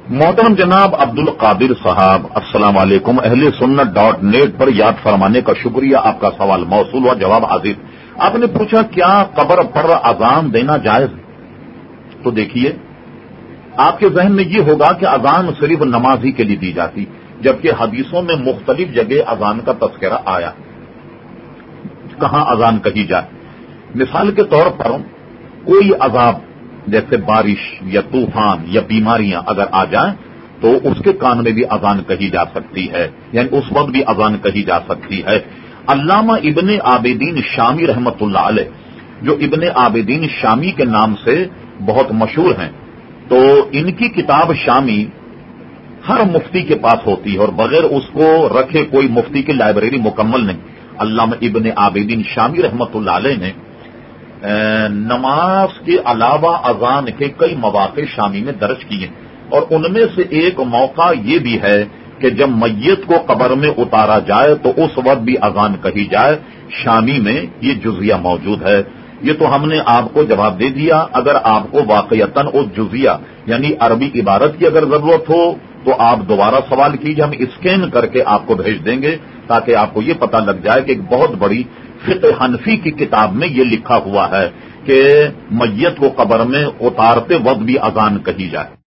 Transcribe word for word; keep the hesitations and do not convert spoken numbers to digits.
محترم جناب عبد القادر صاحب، السلام علیکم۔ اہل سنت ڈاٹ نیٹ پر یاد فرمانے کا شکریہ۔ آپ کا سوال موصول و جواب حاضر۔ آپ نے پوچھا کیا قبر پر اذان دینا جائز ہے؟ تو دیکھیے، آپ کے ذہن میں یہ ہوگا کہ اذان صرف نمازی کے لیے دی جاتی، جبکہ حدیثوں میں مختلف جگہ اذان کا تذکرہ آیا، کہاں اذان کہی جائے۔ مثال کے طور پر کوئی عذاب جیسے بارش یا طوفان یا بیماریاں اگر آ جائیں تو اس کے کان میں بھی اذان کہی جا سکتی ہے، یعنی اس وقت بھی اذان کہی جا سکتی ہے۔ علامہ ابن عابدین شامی رحمت اللہ علیہ، جو ابن عابدین شامی کے نام سے بہت مشہور ہیں، تو ان کی کتاب شامی ہر مفتی کے پاس ہوتی ہے اور بغیر اس کو رکھے کوئی مفتی کی لائبریری مکمل نہیں۔ علامہ ابن عابدین شامی رحمت اللہ علیہ نے نماز کے علاوہ اذان کے کئی مواقع شامی میں درج کیے، اور ان میں سے ایک موقع یہ بھی ہے کہ جب میت کو قبر میں اتارا جائے تو اس وقت بھی اذان کہی جائے۔ شامی میں یہ جزیہ موجود ہے۔ یہ تو ہم نے آپ کو جواب دے دیا۔ اگر آپ کو واقعتاً اس جزیہ یعنی عربی عبارت کی اگر ضرورت ہو تو آپ دوبارہ سوال کیجیے، ہم اسکین کر کے آپ کو بھیج دیں گے تاکہ آپ کو یہ پتہ لگ جائے کہ ایک بہت بڑی فقہ حنفی کی کتاب میں یہ لکھا ہوا ہے کہ میت کو قبر میں اتارتے وقت بھی اذان کہی جائے۔